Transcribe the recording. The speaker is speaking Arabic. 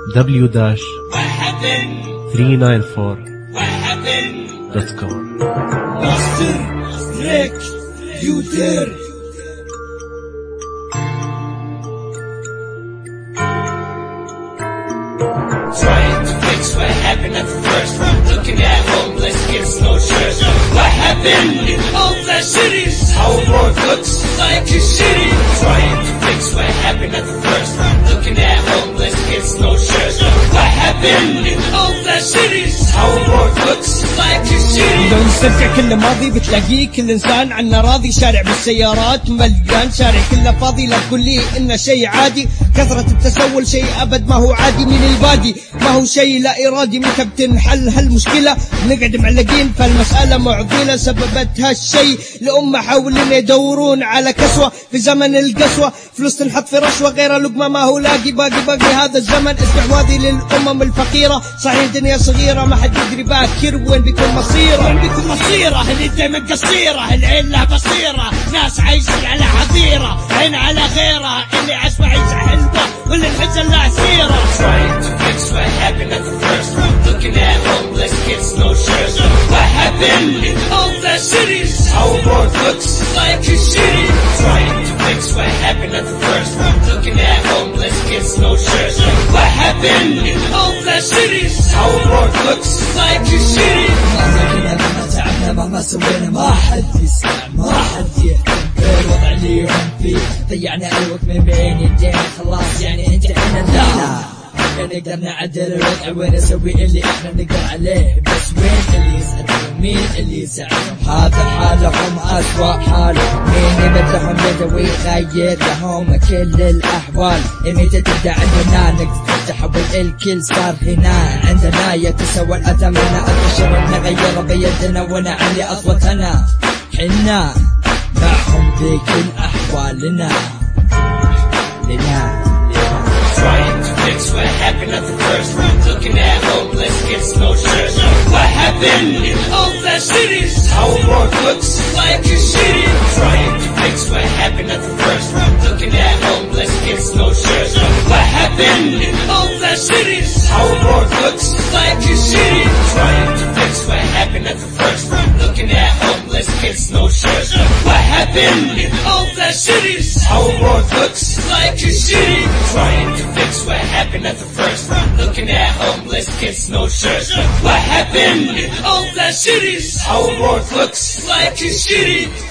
w-394.com. Master Rick Luther. Trying to fix what happened at the first. Looking at homeless kids, no shirts. What happened in all the cities? How the world looks like a city. Trying to fix what happened at the first. Looking at homeless kids, no shirts. What happened in all the cities? How the world looks like a city. لو نسترجع كل ماضي بتلاقيه كل انسان عنا راضي. شارع بالسيارات مليان، شارع كله فاضي. لا تقول لي انه شيء عادي، كثرة التسول شيء ابد ما هو عادي. من البادي ما هو شيء لا ارادي. متى بتنحل هالمشكلة؟ نقعد معلقين فالمسألة معضلة. سببت هالشيء لأمة حاولين يدورون على كسوة في زمن القسوة. فلوس تنحط في رشوة غير لقمة ما هو لاقي. باقي هذا الزمن استحواذي للأمم الفقيرة. صحيح الدنيا صغيرة ما حد يدري باكر وين بيكون مصيره. وين بيكون مصيره؟ اللي دايما قصيره، العين لها بصيره. ناس عايشين على حظيره، عين على غيره. اللي عاش معيشة حلوة واللي انحزن له سيره. Trying to fix what happened at the first. Looking at homeless kids, no shirts. What happened in all the cities? How the world looks like a city. Trying to fix what happened at the first. Looking at homeless kids, no shirts. What happened in all the cities? How the world looks like a city. ما زلنا مهما تعبنا مهما سوينا ما حد يسمع ما حد يهتم بالوضع اللي هم فيه. ضيعنا الوقت من بين يدينا خلاص يعني انتهينا. لا نقدر نعدل الوضع وين نسوي اللي احنا نقدر عليه. بس وين اللي يسألهم مين اللي يساعدهم؟ هذا حالهم أسوأ حالهم. مين يبدلهم يده ويغير لهم كل الأحوال؟ متى تبدأ عندنا نقدر تحول الكل صار هنا عندنا يتسوى الأثمنة. البشر نغير بيدنا ونعلي أصواتنا. حنا معهم في كل أحوالنا لنا. Trying to fix what happened at the first. Looking at homeless kids, no shirts. What happened in all the cities? How the world looks like a city. Trying to fix what happened at the first. Looking at homeless kids, no shirts. What happened in all the cities? How the world looks like a city. Trying to fix what happened at the first. Looking at homeless kids, no shirts. What happened in all the cities? How the world looks like a city. Trying to fix what happened at the first. Looking at homeless kids, no shirts. What happened in all the cities? How the world looks like a city.